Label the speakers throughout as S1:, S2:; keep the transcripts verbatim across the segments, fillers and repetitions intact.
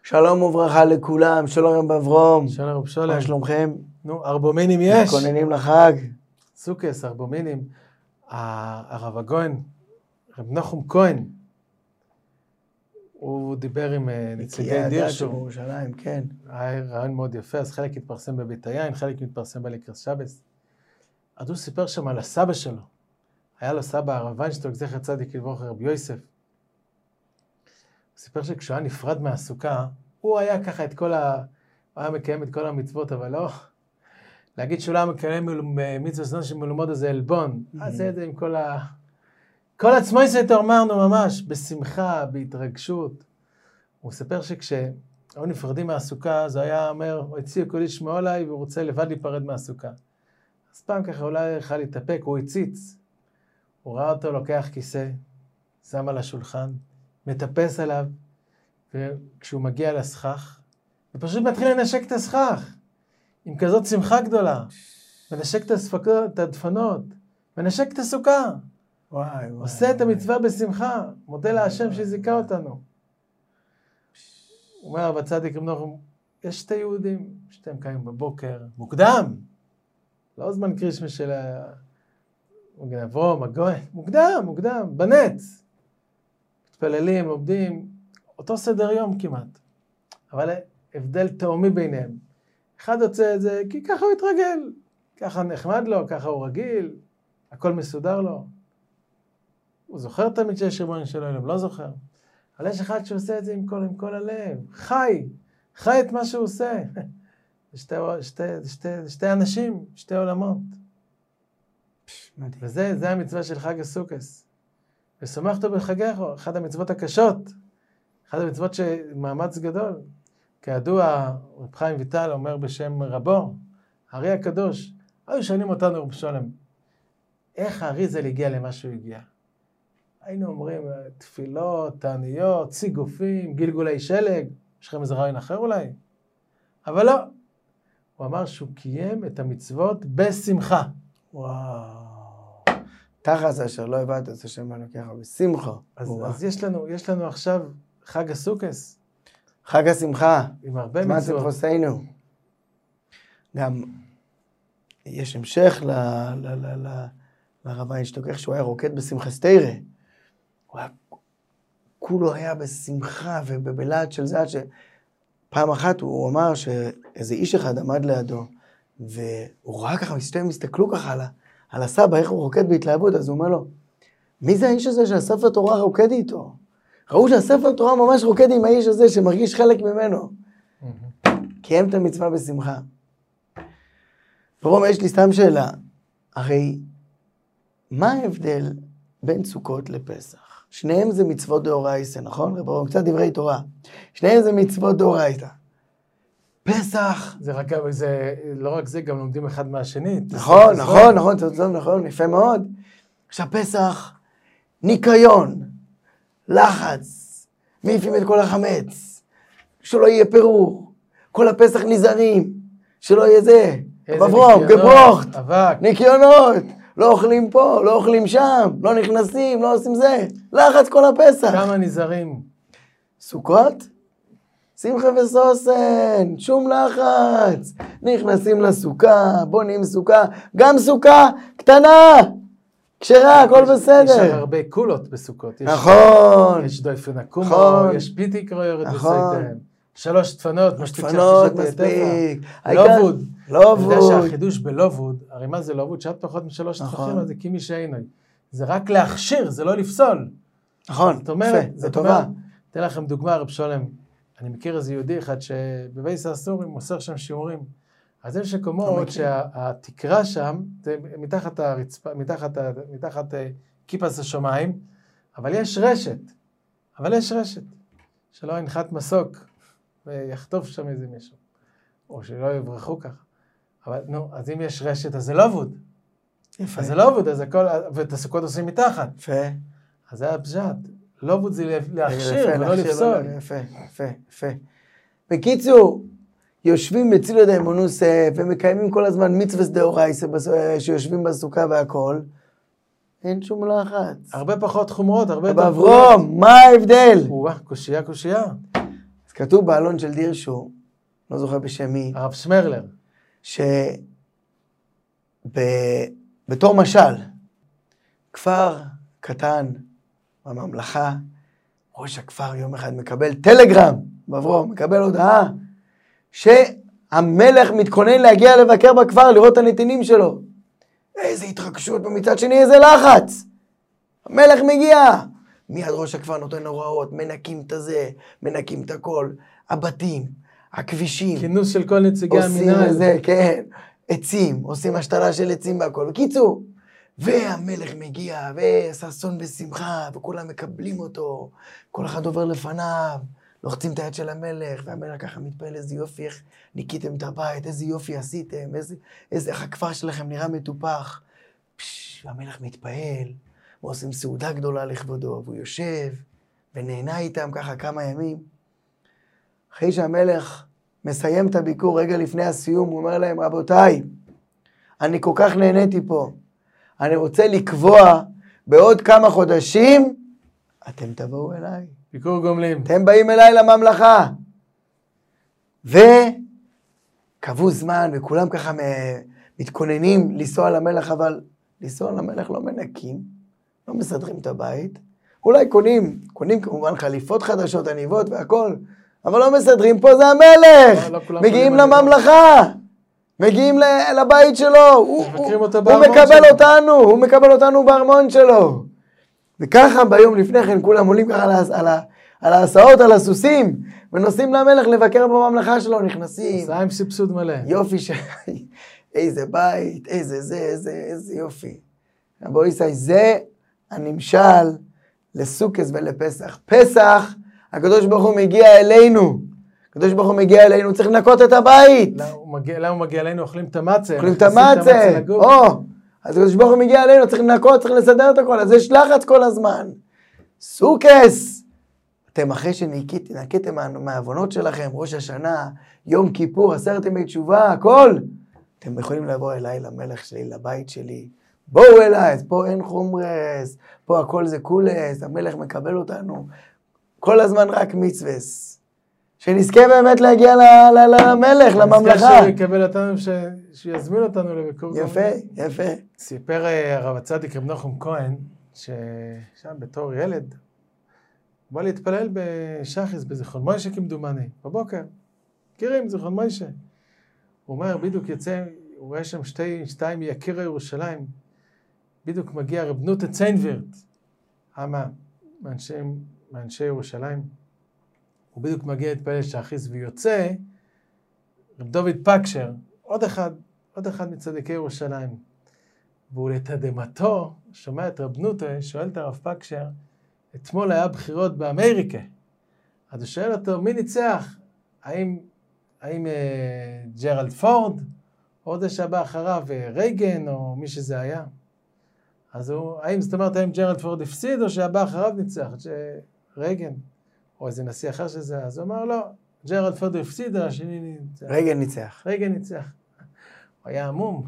S1: שלום וברכה לכולם, שלום רב אברום.
S2: שלום רב שולם.
S1: מה שלומכם?
S2: נו, ארבומינים יש.
S1: מתכוננים לחג.
S2: סוכס, ארבומינים. הרב הגויין, רב נחום כהן, הוא דיבר עם נציגי דירשור.
S1: בירושלים, כן.
S2: היה רעיון מאוד יפה, אז חלק התפרסם בבית היין, חלק מתפרסם בליקרס שבס. אז הוא סיפר שם על הסבא שלו. היה לו סבא הרב ויינשטוק, זכר צדיק לברכה, רבי יוסף. הוא סיפר שכשהוא היה נפרד מהסוכה, הוא היה ככה את כל ה... הוא היה מקיים את כל המצוות, אבל לא... להגיד שהוא לא היה מקיים מצוות זמן שמלומד הזה אלבון. אז זה עם כל ה... כל עצמו יסתר אמרנו ממש, בשמחה, בהתרגשות. הוא סיפר שכשהיו נפרדים מהסוכה, זה היה אומר, הוא הציע כל איש מעולי, והוא רוצה לבד להיפרד מהסוכה. אז פעם ככה אולי יכל להתאפק, הוא הציץ. הוא ראה אותו לוקח כיסא, שם על השולחן, מטפס עליו, וכשהוא מגיע לסכך, ופשוט מתחיל לנשק את הסכך, עם כזאת שמחה גדולה, מנשק את, הספקות, את הדפנות, מנשק את הסוכה.
S1: וואי, וואי,
S2: עושה וואי. את המצווה בשמחה, מודה להשם שזיכה אותנו. הוא אומר, בצדיק רב נחום, יש שתי יהודים, שתיהם קמים בבוקר, מוקדם, לא זמן קרישמה של מגן אברום, הגויין, מוקדם, מוקדם, בנץ. מתפללים, עובדים, אותו סדר יום כמעט. אבל הבדל תאומי ביניהם. אחד יוצא את זה, כי ככה הוא התרגל. ככה נחמד לו, ככה הוא רגיל, הכל מסודר לו. הוא זוכר תמיד שיש ריבונו של עולם, לא זוכר. אבל יש אחד שעושה את זה עם כל, עם כל הלב. חי, חי את מה שהוא עושה. שתי, שתי, שתי, שתי אנשים, שתי עולמות.
S1: מדהים.
S2: וזה, זה המצווה של חג הסוכס. ושמחתו בחגך, אחת המצוות הקשות. אחת המצוות שמאמץ גדול. כידוע, רב חיים ויטל אומר בשם רבו, הארי הקדוש, היו שואלים אותנו רב שולם, איך הארי זה להגיע למה שהוא הגיע? היינו אומרים, תפילות, תעניות, ציגופים, גלגולי שלג, יש לכם איזה רעיון אחר אולי? אבל לא. הוא אמר שהוא קיים את המצוות בשמחה.
S1: וואו. תחת אשר לא הבאת את השם אלוקיך בשמחה.
S2: אז, אז יש לנו, יש לנו עכשיו חג הסוכס.
S1: חג השמחה.
S2: עם הרבה מצוות.
S1: זמן שמחתנו. גם יש המשך ל, ל, ל, ל, לרב ויינשטוק, איך שהוא היה רוקד בשמחה סתירה. הוא היה, כולו היה בשמחה ובבלעד של זה, עד שפעם אחת הוא אמר שאיזה איש אחד עמד לידו, והוא ראה ככה, מסתכלו, מסתכלו ככה על, על הסבא, איך הוא רוקד בהתלהבות, אז הוא אומר לו, מי זה האיש הזה שהספר תורה רוקד איתו? ראו שהספר תורה ממש רוקד עם האיש הזה שמרגיש חלק ממנו. קיים את המצווה בשמחה. ברום, יש לי סתם שאלה. הרי, מה ההבדל בין סוכות לפסח? שניהם זה מצוות דאורייתא, נכון? ברום, קצת דברי תורה. שניהם זה מצוות דאורייתא. פסח...
S2: זה רק, זה, לא רק זה, גם לומדים אחד מהשני.
S1: נכון, נכון, נכון, נכון, נכון, יפה מאוד. עכשיו, פסח, ניקיון. לחץ, מעיפים את כל החמץ, שלא יהיה פירור, כל הפסח נזהרים, שלא יהיה זה, בברום, גברוכט, ניקיונות, לא אוכלים פה, לא אוכלים שם, לא נכנסים, לא עושים זה, לחץ כל הפסח.
S2: כמה נזהרים?
S1: סוכות? שמחה וסוסן, שום לחץ, נכנסים לסוכה, בונים סוכה, גם סוכה קטנה, כשרה, הכל בסדר.
S2: יש הרבה קולות בסוכות.
S1: נכון.
S2: יש דויפן הקומו, יש פיתי קרוירת בסייתם. שלוש דפנות,
S1: דפנות מספיק.
S2: לובוד.
S1: לובוד.
S2: אתה יודע שהחידוש בלובוד, הרי מה זה לובוד? שעד פחות משלוש טפחים, אז זה כימי שאינוי. זה רק להכשיר, זה לא לפסול.
S1: נכון,
S2: זאת אומרת, זה טובה. אתן לכם דוגמה, רב שולם. אני מכיר איזה יהודי אחד שבבייס האסורים מוסר שם שיעורים. אז יש מקומות שהתקרה שם, זה מתחת הרצפה, מתחת, מתחת כיפס השמיים, אבל יש רשת, אבל יש רשת, שלא ינחת מסוק ויחטוף שם איזה מישהו, או שלא יברחו ככה. אבל נו, אז אם יש רשת, אז זה לא עבוד.
S1: יפה.
S2: אז זה לא עבוד, אז הכל, ואת הסוכות עושים מתחת.
S1: יפה.
S2: אז זה הפשט. לא עבוד זה להכשיר ולא לפסול.
S1: יפה, יפה, יפה. בקיצור, יושבים בצילו דאמונוס ומקיימים כל הזמן מצווה דאורייתא שיושבים בסוכה והכל, אין שום לחץ.
S2: הרבה פחות חומרות, הרבה...
S1: באברום, מה ההבדל?
S2: וואה, קושייה, קושייה.
S1: כתוב בעלון של דירשו, לא זוכר בשם מי,
S2: הרב שמרלר.
S1: שבתור משל, כפר קטן בממלכה, ראש הכפר יום אחד מקבל טלגרם, בברור, מקבל הודעה, שהמלך מתכונן להגיע לבקר בכפר, לראות את הנתינים שלו. איזה התרגשות, ומצד שני איזה לחץ. המלך מגיע. מיד ראש הכפר נותן הוראות, מנקים את הזה, מנקים את הכל, הבתים, הכבישים.
S2: כינוס של כל נציגי המינהל.
S1: עושים איזה, כן, עצים, עושים השתלה של עצים והכל. בקיצור, והמלך מגיע, וששון בשמחה, וכולם מקבלים אותו, כל אחד עובר לפניו, לוחצים את היד של המלך, והמלך ככה מתפעל, איזה יופי, איך ניקיתם את הבית, איזה יופי עשיתם, איזה, איזה, איך הכפר שלכם נראה מטופח. פש, והמלך מתפעל, ועושים סעודה גדולה לכבודו, והוא יושב, ונהנה איתם ככה כמה ימים. אחרי שהמלך מסיים את הביקור, רגע לפני הסיום, הוא אומר להם, רבותיי, אני כל כך נהניתי פה, אני רוצה לקבוע בעוד כמה חודשים, אתם תבואו אליי.
S2: ביקור גומלים.
S1: אתם באים אליי לממלכה. וקבעו זמן, וכולם ככה מתכוננים לנסוע למלך, אבל לנסוע למלך לא מנקים, לא מסדרים את הבית. אולי קונים, קונים כמובן חליפות חדשות, עניבות והכל, אבל לא מסדרים, פה זה המלך. לא, לא מגיעים לממלכה. מגיעים לבית שלו, הוא, הוא, הוא מקבל שלו. אותנו, הוא מקבל אותנו בארמון שלו. וככה ביום לפני כן כולם עולים ככה על, על, על ההסעות, על הסוסים, ונוסעים למלך לבקר בממלכה שלו, נכנסים.
S2: עושה עם סבסוד מלא.
S1: יופי ש... איזה בית, איזה זה, איזה, איזה יופי. בוא ישי, זה הנמשל לסוכס ולפסח. פסח, הקדוש ברוך הוא מגיע אלינו. הקדוש ברוך הוא מגיע אלינו, צריך לנקות את הבית.
S2: למה הוא מגיע, למה הוא מגיע אלינו? אוכלים את המצה.
S1: אוכלים את המצה. או, אז הקדוש ברוך הוא מגיע אלינו, צריך לנקות, צריך לסדר את הכל. אז יש לחץ כל הזמן. סוכס. אתם אחרי שנקיתם מהעוונות שלכם, ראש השנה, יום כיפור, עשרת ימי תשובה, הכל. אתם יכולים לבוא אליי, למלך שלי, לבית שלי. בואו אליי, אז פה אין חומרס, פה הכל זה קולס, המלך מקבל אותנו. כל הזמן רק מצווס. שנזכה באמת להגיע למלך, לממלכה.
S2: נזכה שהוא יקבל אותנו, שיזמין אותנו לביקור.
S1: יפה, יפה.
S2: סיפר הרב הצדיק רב נחום כהן, ששם בתור ילד, בא להתפלל בשחיס, בזיכרון מוישה כמדומני, בבוקר. מכירים, זיכרון מוישה. הוא אומר, בדיוק יצא, הוא רואה שם שתי, שתיים יקיר ירושלים, בדיוק מגיע רב נוטה ציינברט, אמה, מאנשי, מאנשי ירושלים, הוא בדיוק מגיע להתפלל שחיס ויוצא, רב דוד פקשר, עוד אחד, עוד אחד מצדיקי ירושלים, והוא לתדהמתו, שומע את רב נוטה, שואל את הרב פקשר, אתמול היה בחירות באמריקה, אז הוא שואל אותו, מי ניצח? האם, האם אה, ג'רלד פורד, או זה שבא אחריו, רייגן, או מי שזה היה? אז הוא, האם זאת אומרת, האם ג'רלד פורד הפסיד, או שהבא אחריו ניצח, רייגן, או איזה נשיא אחר שזה? אז הוא אמר, לא, ג'רלד פורד הפסיד, השני ניצח.
S1: רייגן ניצח.
S2: רייגן ניצח. הוא היה עמום.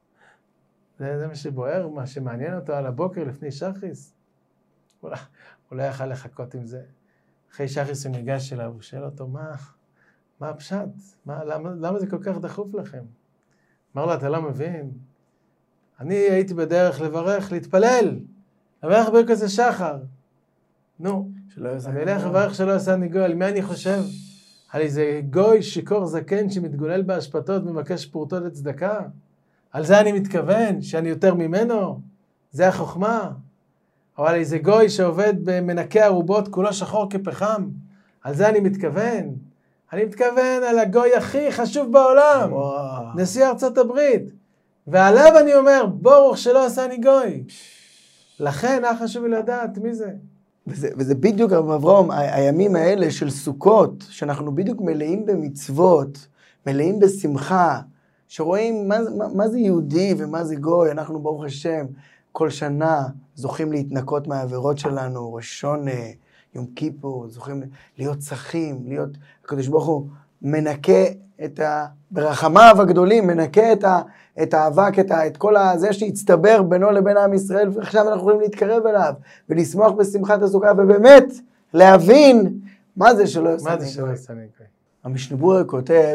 S2: זה, זה מה שבוער, מה שמעניין אותו על הבוקר לפני שחיס. הוא לא יכל לחכות עם זה. אחרי שחיס הוא ניגש אליו, הוא שואל אותו, מה, מה הפשט? מה, למה, למה זה כל כך דחוף לכם? אמר לו, אתה לא מבין? אני הייתי בדרך לברך, להתפלל, לברך ברכת השחר. נו, אני אלך לברך שלא עשה ניגוי, על מי אני חושב? על איזה גוי שיקור זקן שמתגולל בהשפתות ומבקש פורטות לצדקה? על זה אני מתכוון, שאני יותר ממנו? זה החוכמה? או על איזה גוי שעובד במנקי ערובות, כולו שחור כפחם? על זה אני מתכוון? אני מתכוון על הגוי הכי חשוב בעולם, וואו. נשיא ארצות הברית. ועליו אני אומר, ברוך שלא עשה אני גוי. לכן היה חשוב לי לדעת מי זה.
S1: וזה, וזה בדיוק, אברהם, הימים האלה של סוכות, שאנחנו בדיוק מלאים במצוות, מלאים בשמחה, שרואים מה, מה, מה זה יהודי ומה זה גוי. אנחנו ברוך השם כל שנה זוכים להתנקות מהעבירות שלנו, ראש שונה, יום כיפור, זוכים להיות צחים, להיות, הקדוש ברוך הוא מנקה את ה... ברחמיו הגדולים, מנקה את, ה, את האבק, את, ה, את כל הזה שהצטבר בינו לבין עם ישראל, ועכשיו אנחנו יכולים להתקרב אליו, ולשמוח בשמחת הסוכה, ובאמת להבין מה זה שלא יעשה
S2: מה זה
S1: אני
S2: שלא
S1: גוי?
S2: יעשה אני גוי?
S1: המשנה כותב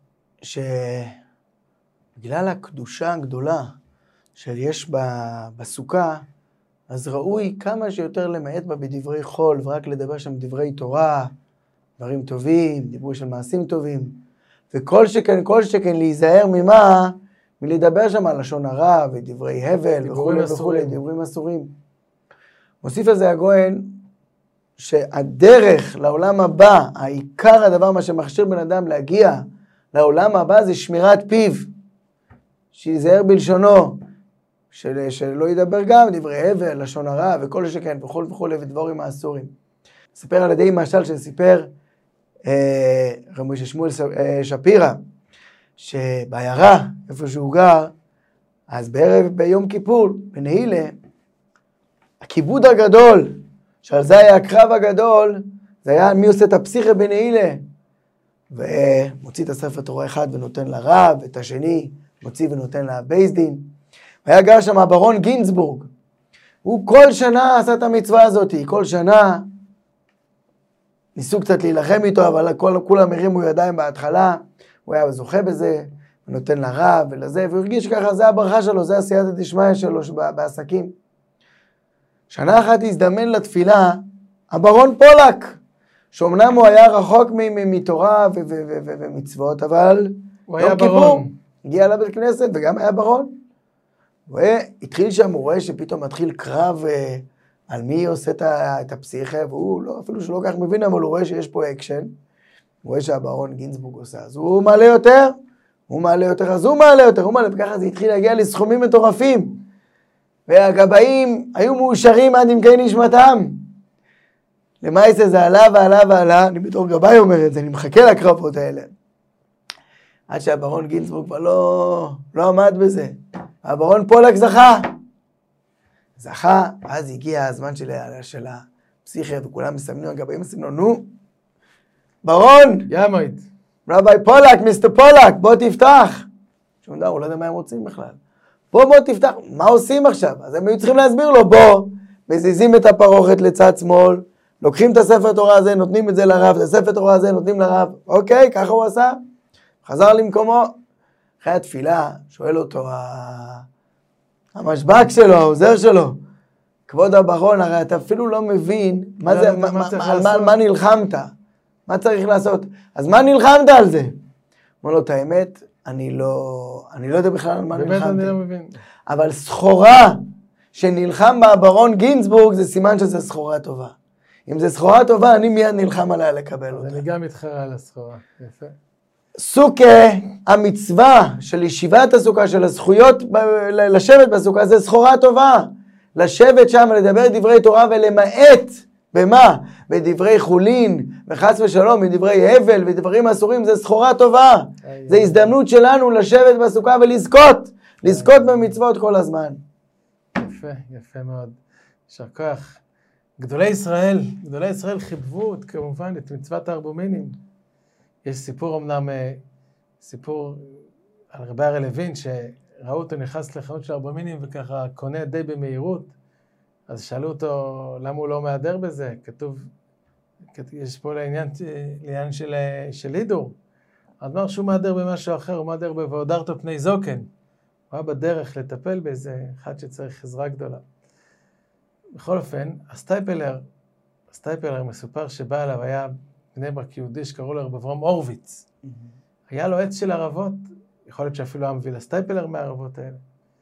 S1: שבגלל הקדושה הגדולה שיש בסוכה, אז ראוי כמה שיותר למעט בה בדברי חול, ורק לדבר שם דברי תורה, דברים טובים, דיבור של מעשים טובים, וכל שכן, כל שכן להיזהר ממה? מלדבר שם על לשון הרע ודברי הבל וכו' וכו', דיבורים אסורים. מוסיף על זה הגויין, שהדרך לעולם הבא, העיקר הדבר מה שמכשיר בן אדם להגיע לעולם הבא זה שמירת פיו, שיזהר בלשונו, של, שלא ידבר גם דברי הבל, לשון הרע וכל שכן וכל וכל ודבורים האסורים. סיפר על ידי משל שסיפר אה, רבי משה שמואל אה, שפירא, שבעיירה, איפה שהוא גר, אז בערב ביום כיפור, בנהילה, הכיבוד הגדול, שעל זה היה הקרב הגדול, זה היה מי עושה את הפסיכה בנהילה, ומוציא את הספר תורה אחד ונותן לרב, את השני מוציא ונותן לבייס דין. והיה גר שם הברון גינסבורג, הוא כל שנה עשה את המצווה הזאת, כל שנה ניסו קצת להילחם איתו, אבל כל, כולם הרימו ידיים בהתחלה, הוא היה זוכה בזה, ונותן לרב ולזה, והוא הרגיש ככה, זה הברכה שלו, זה הסייעתא דשמיא שלו בעסקים. שנה אחת הזדמן לתפילה, הברון פולק, שאומנם הוא היה רחוק מתורה ומצוות, אבל
S2: הוא היה ברון.
S1: הגיע לבית כנסת וגם היה ברון. והתחיל שם, הוא רואה שפתאום מתחיל קרב על מי עושה את הפסיכה, והוא לא, אפילו שלא כך מבין, אבל הוא רואה שיש פה אקשן, הוא רואה שהברון גינסבורג עושה, אז הוא מעלה יותר, הוא מעלה יותר, אז הוא מעלה יותר, הוא מעלה, וככה זה התחיל להגיע לסכומים מטורפים, והגבאים היו מאושרים עד עמקי נשמתם. למעשה זה עלה ועלה ועלה, אני בתור גבאי אומר את זה, אני מחכה לקרבות האלה. עד שהברון גינסבורג כבר לא, לא עמד בזה. הברון פולק זכה. זכה, אז הגיע הזמן של, של הפסיכה, וכולם מסמנו, הגבאים מסמנו, נו, ברון!
S2: ימויד.
S1: רבי פולק, מיסטר פולק, בוא תפתח. שום דבר, הוא לא יודע מה הם רוצים בכלל. בוא בוא תפתח, מה עושים עכשיו? אז הם היו צריכים להסביר לו, בוא, מזיזים את הפרוכת לצד שמאל, לוקחים את הספר תורה הזה, נותנים את זה לרב, את הספר תורה הזה נותנים לרב, אוקיי, ככה הוא עשה, חזר למקומו. אחרי התפילה, שואל אותו המשבק שלו, העוזר שלו, כבוד הברון, הרי אתה אפילו לא מבין מה זה, מה, מה, מה, מה, מה נלחמת, מה צריך לעשות, אז מה נלחמת על זה? אמר לו, את האמת, אני לא, אני לא יודע בכלל על מה נלחמתי.
S2: באמת אני לא מבין.
S1: אבל סחורה שנלחם בה הברון גינסבורג, זה סימן שזה סחורה טובה. אם זה סחורה טובה, אני מיד נלחם עליה לקבל אותה.
S2: אז אני גם מתחרה על הסחורה, יפה.
S1: סוכה, המצווה של ישיבת הסוכה, של הזכויות לשבת בסוכה, זה סחורה טובה. לשבת שם, לדבר דברי תורה ולמעט, במה? בדברי חולין, וחס ושלום, בדברי הבל ודברים אסורים, זה סחורה טובה. זה הזדמנות שלנו לשבת בסוכה ולזכות, לזכות במצוות כל הזמן.
S2: יפה, יפה מאוד. יישר כוח. גדולי ישראל, גדולי ישראל חיבבו כמובן את מצוות הארבומינים. יש סיפור אמנם, סיפור על רבי הראל לוין, שראו אותו נכנס לחנות של ארבומינים וככה קונה די במהירות, אז שאלו אותו למה הוא לא מהדר בזה, כתוב, יש פה לעניין, לעניין של, של הידור, אז אמר שהוא מהדר במשהו אחר, הוא מהדר ב"והדרת פני זוקן", הוא היה בדרך לטפל באיזה אחד שצריך עזרה גדולה. בכל אופן, הסטייפלר, הסטייפלר מסופר שבא אליו, היה בני ברק יהודי שקראו לו רב אברהם הורוביץ. Mm-hmm. היה לו עץ של ערבות, יכול להיות שאפילו היה מביא לסטייפלר מהערבות האלה.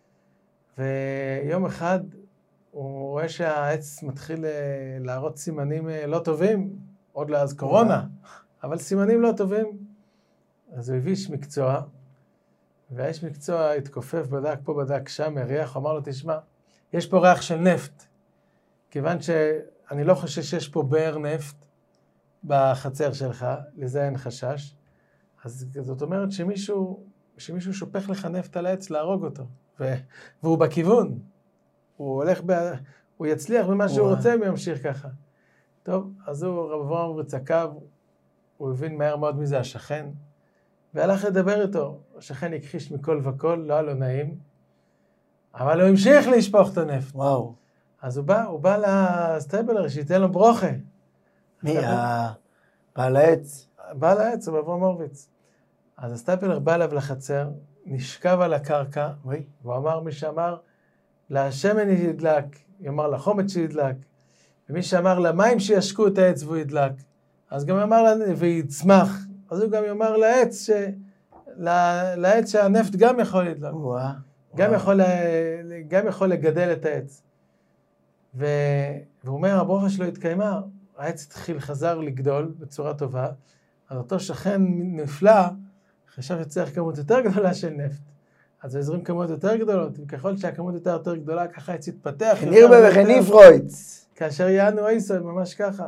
S2: ויום אחד הוא רואה שהעץ מתחיל להראות סימנים לא טובים, עוד לאז קורונה, mm-hmm. אבל סימנים לא טובים. אז הוא הביא איש מקצוע, והאיש מקצוע התכופף, בדק פה, בדק שם, הריח, אמר לו, תשמע, יש פה ריח של נפט. כיוון שאני לא חושב שיש פה באר נפט בחצר שלך, לזה אין חשש, אז זאת אומרת שמישהו, שמישהו שופך לך נפט על העץ להרוג אותו, ו, והוא בכיוון, הוא הולך, ב, הוא יצליח במה שהוא רוצה, הוא ימשיך ככה. טוב, אז הוא רב אברהם הורוביץ עקב, הוא הבין מהר מאוד מי זה השכן, והלך לדבר איתו. השכן הכחיש מכל וכל, לא היה לו נעים, אבל הוא המשיך לשפוך את הנפט.
S1: וואו.
S2: אז הוא בא, הוא בא לסטייפלר שייתן לו ברוכה.
S1: מי? בעל העץ.
S2: בעל העץ, הוא אברהם הורוביץ. אז הסטייפלר בא אליו לחצר, נשכב על הקרקע,
S1: אוי.
S2: והוא אמר, מי שאמר, לשמן ידלק, יאמר לחומץ שידלק, ומי שאמר למים שישקו את העץ והוא ידלק, אז גם אמר ויצמח, אז הוא גם יאמר לעץ, ש... לעץ שהנפט גם יכול לדלק,
S1: וואו.
S2: גם יכול, גם יכול לגדל את העץ. ו... והוא אומר, הברכה שלו התקיימה, העץ התחיל, חזר לגדול בצורה טובה, אז אותו שכן נפלא, חשב שצריך כמות יותר גדולה של נפט. אז עזרים כמות יותר גדולות, וככל שהכמות יותר יותר גדולה, ככה העץ יתפתח.
S1: חנירבה וחניפרויץ.
S2: כאשר יענו איסוי, ממש ככה.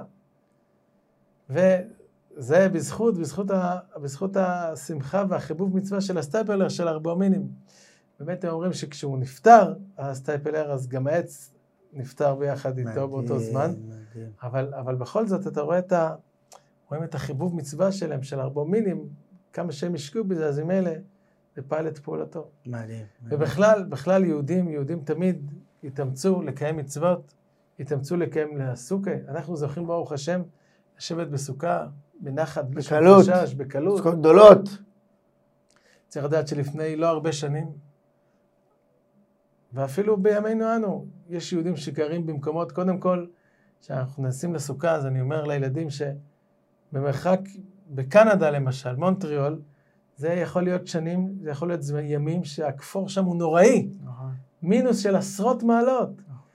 S2: וזה בזכות, בזכות, ה, בזכות השמחה והחיבוב מצווה של הסטייפלר של ארבעמינים. באמת הם אומרים שכשהוא נפטר, הסטייפלר, אז גם העץ נפטר ביחד איתו מדהים, באותו זמן. מדהים. אבל, אבל בכל זאת אתה רואה את, ה, רואים את החיבוב מצווה שלהם, של ארבעמינים, כמה שהם השקיעו בזה, אז עם אלה, זה פעל את פעולתו.
S1: מדהים.
S2: ובכלל, בכלל יהודים, יהודים תמיד התאמצו לקיים מצוות, התאמצו לקיים לסוכה. אנחנו זוכים ברוך השם, לשבת בסוכה, בנחת,
S1: בקלות,
S2: חשש, בקלות.
S1: סוכות גדולות.
S2: צריך לדעת שלפני לא הרבה שנים, ואפילו בימינו אנו, יש יהודים שגרים במקומות, קודם כל, כשאנחנו נסים לסוכה, אז אני אומר לילדים שבמרחק, בקנדה למשל, מונטריאול, זה יכול להיות שנים, זה יכול להיות ימים שהכפור שם הוא נוראי. מינוס של עשרות מעלות.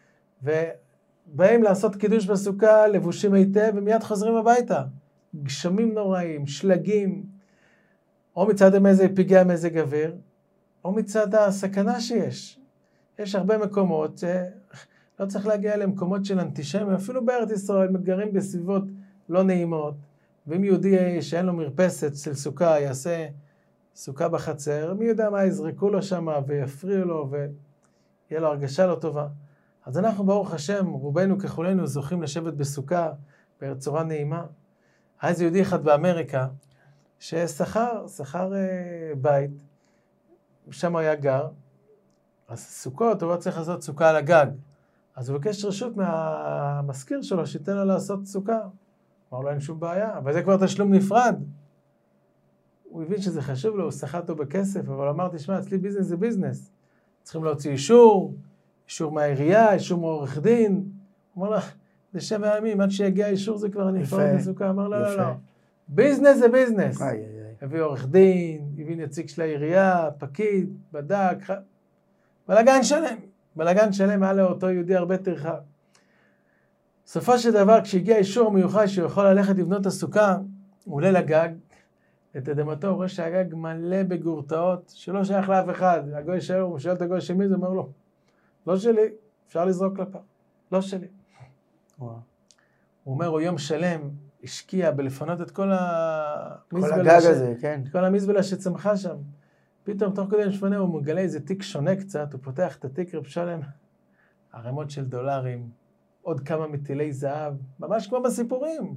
S2: ובאים לעשות קידוש בסוכה, לבושים היטב, ומיד חוזרים הביתה. גשמים נוראים, שלגים, או מצד איזה פגעי מזג אוויר, או מצד הסכנה שיש. יש הרבה מקומות שלא צריך להגיע למקומות של אנטישמי, אפילו בארץ ישראל מגרים בסביבות לא נעימות, ואם יהודי שאין לו מרפסת של סוכה יעשה סוכה בחצר, מי יודע מה יזרקו לו שם ויפריעו לו ויהיה לו הרגשה לא טובה. אז אנחנו ברוך השם, רובנו ככולנו זוכים לשבת בסוכה בצורה נעימה. היה איזה יהודי אחד באמריקה ששכר, שכר בית, שם היה גר, אז סוכות, הוא לא צריך לעשות סוכה על הגג. אז הוא בקש רשות מהמזכיר שלו שייתן לו לעשות סוכה. אמר לו, אין שום בעיה, אבל זה כבר תשלום נפרד. הוא הבין שזה חשוב לו, הוא שכר אותו בכסף, אבל הוא אמר, תשמע, אצלי ביזנס זה ביזנס. צריכים להוציא אישור, אישור מהעירייה, אישור מעורך דין. הוא אמר לו, זה שבע ימים, עד שיגיע אישור זה כבר אני אפרד בסוכה. אמר לו, לא, לא, לא. ביזנס זה ביזנס. הביא עורך דין, הביא נציג של העירייה, פקיד, בדק, בלגן שלם. בלגן שלם היה לאותו יהודי הרבה טרחה. בסופו של דבר, כשהגיע אישור מיוחד שהוא יכול ללכת לבנות את הסוכה, הוא עולה לגג, לתדהמתו, הוא רואה שהגג מלא בגורטאות, שלא שייך לאף אחד. הגוי שאל, הוא שואל את הגוי שמי, זה אומר לו, לא שלי, אפשר לזרוק לפה, לא שלי. וואו. הוא אומר, הוא יום שלם השקיע בלפנות את כל המזבלה,
S1: כל הגג ש... הזה, כן.
S2: את כל המזבלה שצמחה שם. פתאום, תוך כדי משפנה, הוא מגלה איזה תיק שונה קצת, הוא פותח את התיק רב שלם, ערימות של דולרים, עוד כמה מטילי זהב, ממש כמו בסיפורים.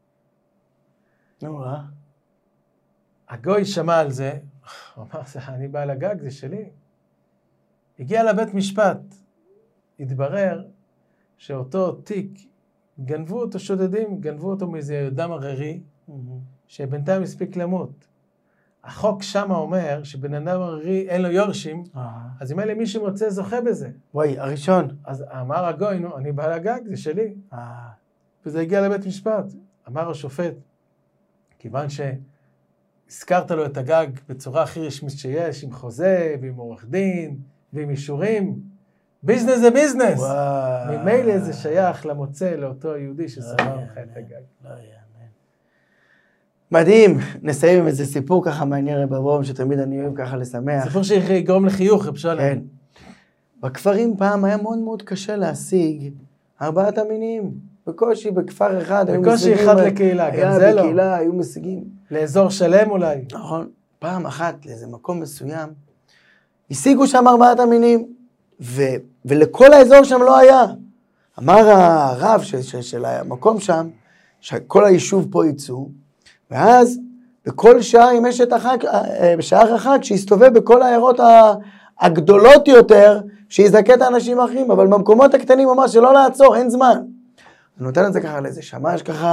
S1: נו, אה?
S2: הגוי שמע על זה, הוא אמר, אני בא לגג, זה שלי. הגיע לבית משפט, התברר שאותו תיק, גנבו אותו שודדים, גנבו אותו מאיזה אדם עררי, mm-hmm. שבינתיים הספיק למות. החוק שם אומר שבן אדם עררי אין לו יורשים, uh-huh. אז אם אלה מי שמוצא זוכה בזה.
S1: וואי, הראשון.
S2: אז אמר הגוי, נו, אני בא לגג, זה שלי. Uh-huh. וזה הגיע לבית משפט. אמר השופט, כיוון שהזכרת לו את הגג בצורה הכי רשמית שיש, עם חוזה ועם עורך דין ועם אישורים, ביזנס זה ביזנס. וואו. ממילא זה שייך למוצא לאותו יהודי ששכר לך את הגג.
S1: לא יאמן. מדהים, נסיים עם איזה סיפור ככה מעניין רב אברהם, שתמיד אני אוהב ככה לשמח.
S2: סיפור שיגרום לחיוך, רב שלום.
S1: כן. בכפרים פעם היה מאוד מאוד קשה להשיג ארבעת המינים. בקושי בכפר אחד היו משיגים.
S2: בקושי אחד לקהילה, גם זה לא.
S1: היה בקהילה, היו משיגים.
S2: לאזור שלם אולי.
S1: נכון. פעם אחת לאיזה מקום מסוים, השיגו שם ארבעת המינים, ו, ולכל האזור שם לא היה. אמר הרב של, של, של המקום שם, שכל היישוב פה יצאו, ואז בכל שער עם אשת החג, בשער החג, שיסתובב בכל העיירות הגדולות יותר, שיזכה את האנשים האחרים, אבל במקומות הקטנים אמר שלא לעצור, אין זמן. הוא נותן את זה ככה לאיזה שמש ככה,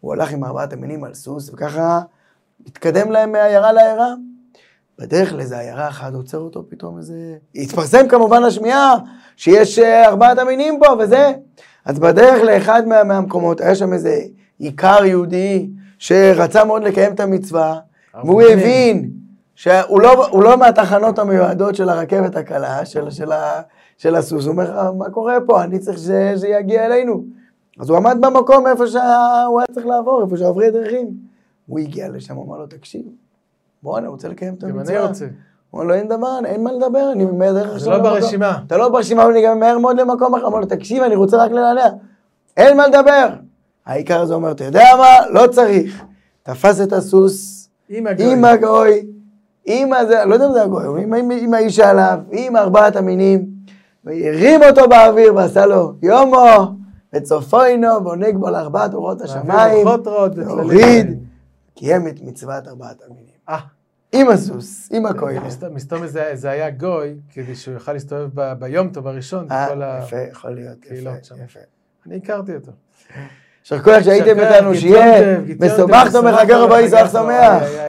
S1: הוא הלך עם ארבעת המינים על סוס, וככה התקדם להם מעיירה לעיירה. בדרך לאיזה עיירה אחת עוצר אותו פתאום איזה... התפרסם כמובן לשמיעה שיש ארבעת המינים פה וזה. אז בדרך לאחד מה, מהמקומות היה שם איזה עיקר יהודי שרצה מאוד לקיים את המצווה, והוא הבין שהוא לא, הוא לא מהתחנות המיועדות של הרכבת הקלה, של, של, ה, של הסוס. הוא אומר, מה קורה פה? אני צריך שזה יגיע אלינו. אז הוא עמד במקום איפה שהוא היה צריך לעבור, איפה שעוברי דרכים. הוא הגיע לשם, הוא אמר לו, תקשיב, בוא, אני רוצה לקיים את המצווה.
S2: גם אני רוצה.
S1: הוא אומר לו, אין דבר, אין מה לדבר, אני מהדרך
S2: זה לא ברשימה.
S1: אתה לא ברשימה, אבל אני גם מהר מאוד למקום אחר. אמר לו, תקשיב, אני רוצה רק לנענע. אין מה לדבר. העיקר הזה אומר, אתה יודע מה? לא צריך. תפס את הסוס,
S2: עם הגוי.
S1: עם הגוי, עם הזה, לא יודע אם זה הגוי, עם, עם, עם האיש עליו, עם ארבעת המינים, והרים אותו באוויר ועשה לו, יומו, וצופוינו, ועונג בו לארבעת אורות השמיים, והוריד, קיים את מצוות ארבעת המינים.
S2: אה.
S1: עם הסוס, עם הכהן.
S2: מסתום זה היה גוי, כדי שהוא יוכל להסתובב ביום טוב הראשון.
S1: אה, יפה, יכול להיות, יפה.
S2: אני הכרתי אותו.
S1: שכוח שהייתם איתנו, שיהיה מסובך תומך הגר הבא ישמח שמח.